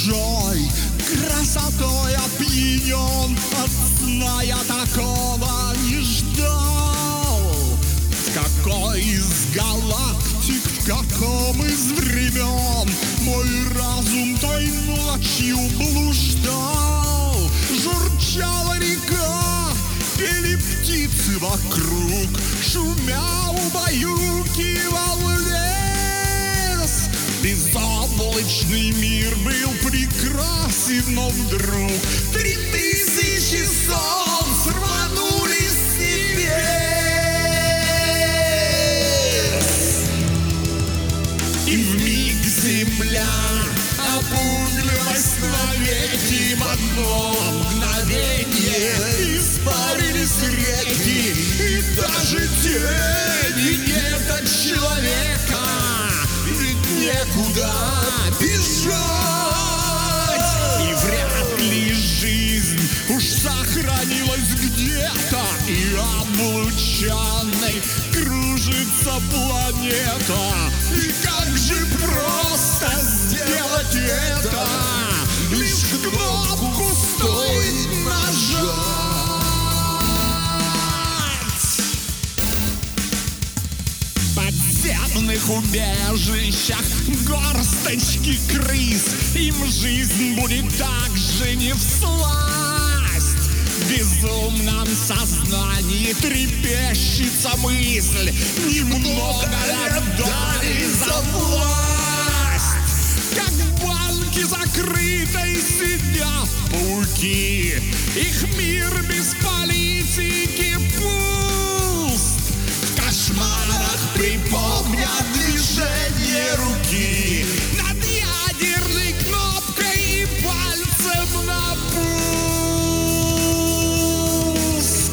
чужой красотой опьянен. От сна я такого не ждал. В какой из галактик, в каком из времен мой разум той ночью блуждал. Журчала река, пели птицы вокруг, шумя убаюкивал лес. Безоблачный мир был прекрасен, но вдруг 3000 солнц рванулись с небес. И вмиг земля опуглилась навеки. В одно мгновенье испарились реки, и даже тени нет от человека. Ведь некуда бежать, и вряд ли жизнь уж сохранилась где-то, и облучанной кружится планета. И как же просто сделать это, лишь кнопку стоит нажать. В подземных убежищах горсточки крыс, им жизнь будет так же не всласть. В безумном сознании трепещется мысль: немного отдали за власть. Как в банке закрытой сидят пауки, их мир без политики пуст. В кошмарах припомнят движение руки над ядерной кнопкой и пальцем на пуск.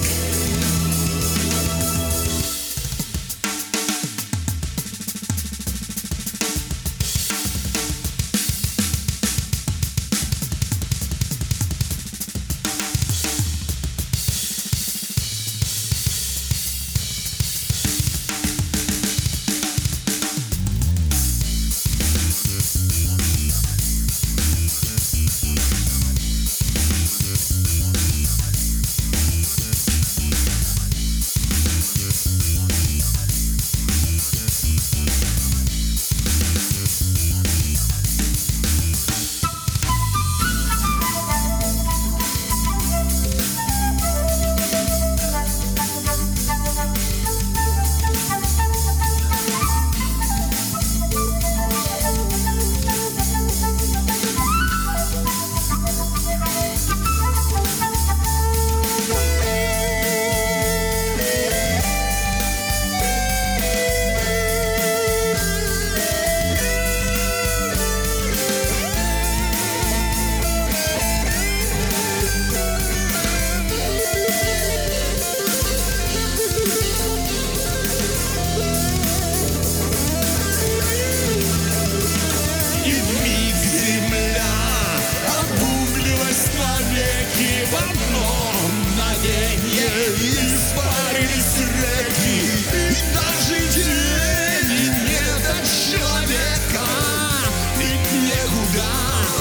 В одно мгновенье испарились реки, и даже тени нет от человека. Ведь некуда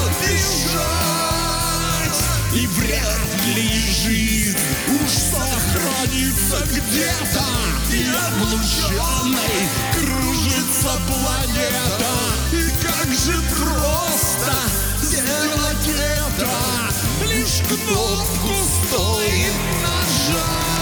бежать, и вряд ли жизнь уж сохранится где-то, и облученной кружится планета. И как же просто сделать это, лишь кнопку стоит нажать.